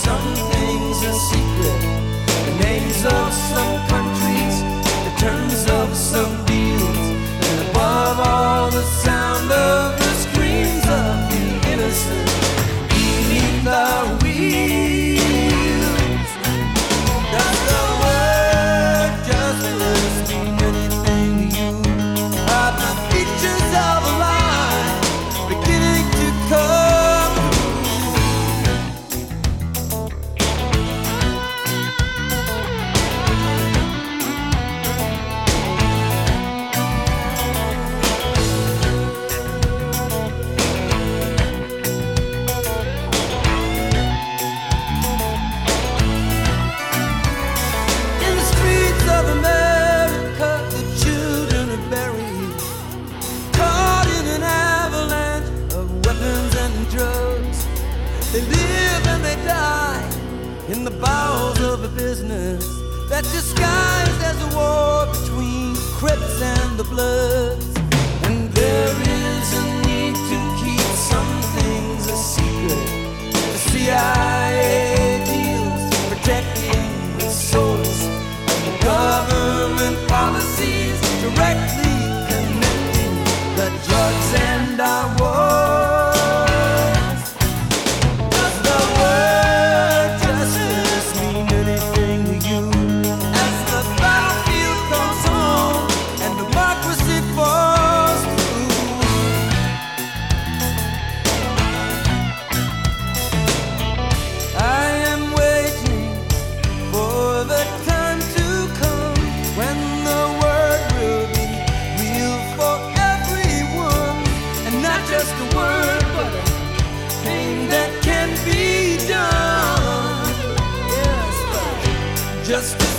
some things a secret. The names of some countries, the terms of some deals, and above all the sound of the screams of the innocent beneath our wheels. Does the word justice mean anything to you? Are the features of a lie beginning to come in the bowels of a business that's disguised as a war between Crips and the Bloods. And there is a need to keep some things a secret. The CIA deals protecting the source of the government policies, directly connecting the drugs and our wars. Just